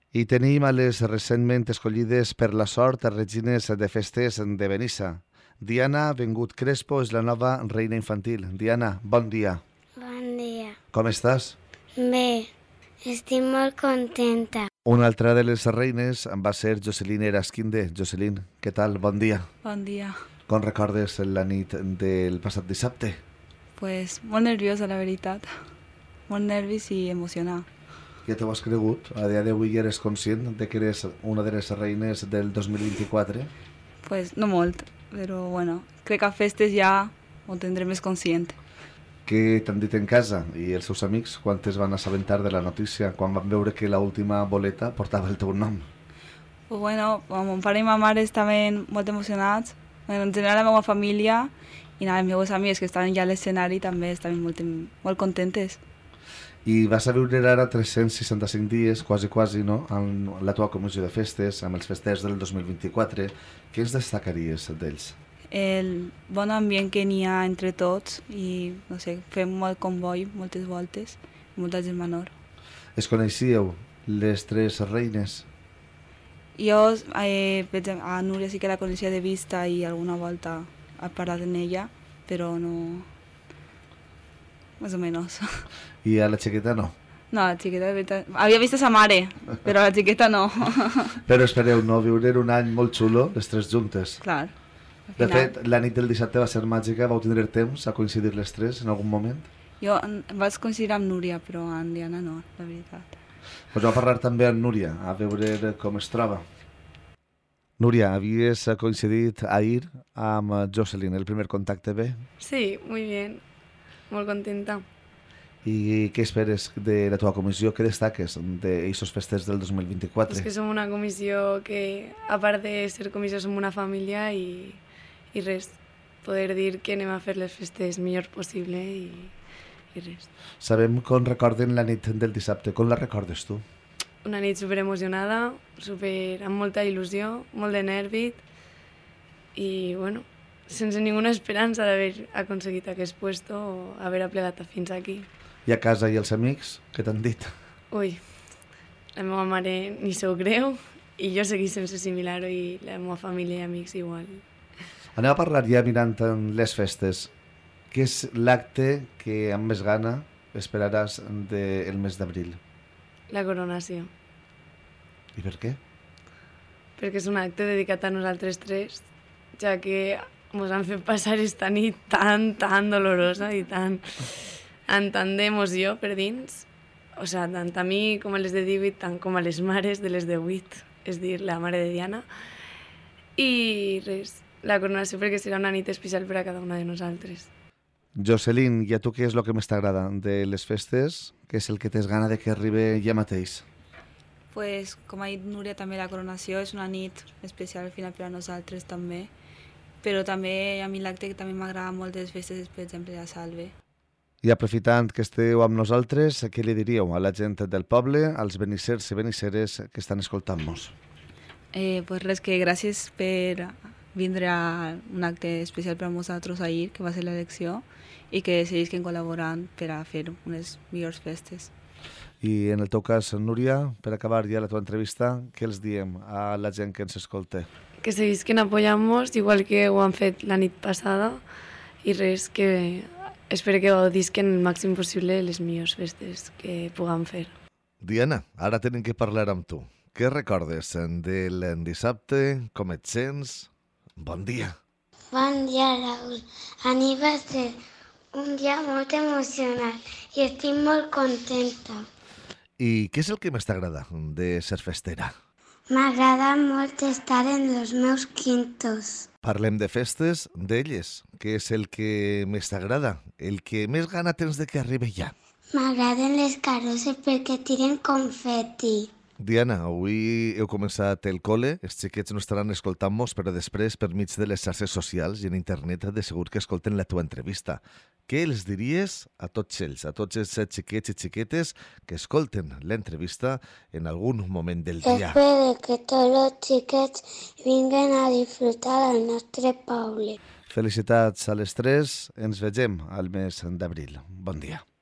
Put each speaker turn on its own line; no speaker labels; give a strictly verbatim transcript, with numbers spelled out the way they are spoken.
I tenim a les recentment escollides per la sort a regines de festes de Benissa. Diana Bengut Crespo és la nova reina infantil. Diana, bon dia.
Bon dia.
Com estàs?
Bé, estic molt contenta.
Una altra de les reines va ser Jocelyn Erasquinde. Jocelyn, què tal? Bon dia.
Bon dia.
Com recordes la nit del passat dissabte?
Pues molt nerviosa, la veritat. Molt nervis i emocionada.
Ja t'ho has cregut? A dia d'avui ja eres conscient de que eres una de les reines del dos mil vint-i-quatre?
Pues no molt, però bueno, crec que a festes ja ho tindré més conscient.
Què t'han dit en casa i els seus amics quan es van assabentar de la notícia, quan van veure que l'última boleta portava el teu nom?
Pues bueno, mon pare i ma mare estaven molt emocionats, bueno, en general la meva família i nada, els meus amics que estaven ja a l'escenari també estaven molt, molt contentes.
I vas a viure ara tres-cents seixanta-cinc dies, quasi quasi, no?, amb la teva comissió de festes, amb els festers del dos mil vint-i-quatre. Què ens destacaries d'ells?
El bon ambient que n'hi ha entre tots i, no sé, fem molt comboi, moltes voltes, molta gent menor.
Es coneixíeu, les tres reines?
Jo, eh, per exemple, a Núria sí que la coneixia de vista i alguna volta he parlat amb ella, però no... Més o menys.
I a la xiqueta no?
No, la xiqueta de veritat... Havia vist a sa mare, però la xiqueta no.
Però espereu, no? Viure un any molt xulo, les tres juntes.
Clar.
De fet, la nit del dissabte va ser màgica, vau tindre temps a coincidir les tres en algun moment?
Jo vaig coincidir amb Núria, però amb Diana no, la veritat.
Pues vam parlar també amb Núria, a veure com es troba. Núria, havies coincidit ahir amb Jocelyn, el primer contacte bé?
Sí, muy bien. Molt contenta.
I què esperes de la teva comissió? Què destaques d'aquests festers del dos mil vint-i-quatre?
És que som una comissió que, a part de ser comissió, som una família i, i res, poder dir que anem a fer les festes millor possible i, i res.
Sabem com recorden la nit del dissabte. Com la recordes tu?
Una nit super emocionada, super, amb molta il·lusió, molt de nervi i, bueno, sense ninguna esperança d'haver aconseguit aquest puesto o haver aplegat fins aquí.
I a casa i els amics, què t'han dit?
Ui, la meva mare ni s'ho creu i jo seguís sense assimilar-ho i la meva família i amics igual.
Anem a parlar ja mirant en les festes. Què és l'acte que amb més gana esperaràs del mes d'abril?
La coronació.
I per què?
Perquè és un acte dedicat a nosaltres tres, ja que ens han fet passar esta nit tan, tan dolorosa i tan, amb tant d'emoció per dins. O sigui, tant a mi com a les de divuit, tant com a les mares de les de vuit, és dir, la mare de Diana. I res, la coronació perquè serà una nit especial per a cada una de nosaltres.
Jocelyn, i a tu què és el que més t'agrada de les festes? Què és el que tens gana de que arribi ja mateix?
Pues, com ha dit Núria, també la coronació és una nit especial al final per a nosaltres també, però també a mi l'acte que també m'agrada molt de les festes és, per exemple, la Salve.
I aprofitant que esteu amb nosaltres, què li diríeu a la gent del poble, als benissers i benisseres que estan escoltant-nos?
Eh, pues res, que gràcies per vindre a un acte especial per a nosaltres ahir, que va ser l'elecció, i que seguisquen col·laborant per a fer unes millors festes.
I en el teu cas, Núria, per acabar ja la teva entrevista, què els diem a la gent que ens escolta?
Que seguisquen apoyant-nos, igual que ho han fet la nit passada, i res, que espero que gaudisquen el màxim possible les millors festes que puguem fer.
Diana, ara tenim que parlar amb tu. Què recordes del dissabte? Com et sents? Bon dia.
Bon dia, Raül. A mi va ser un dia molt emocionant i estic molt contenta.
I què és el que més t'agrada de ser festera?
M'agrada molt estar en els meus quintos.
Parlem de festes, d'elles. Què és el que més t'agrada? El que més gana tens de que arribi ja?
M'agraden les carrosses perquè tiren confeti.
Diana, avui heu començat el col·le, els xiquets no estaran escoltant-nos, però després, per mig de les xarxes socials i en internet, de segur que escolten la teva entrevista. Què els diries a tots ells, a tots els xiquets i xiquetes que escolten l'entrevista en algun moment del dia?
Espero que tots els xiquets vinguen a disfrutar del nostre poble.
Felicitats a les tres, ens vegem al mes d'abril. Bon dia.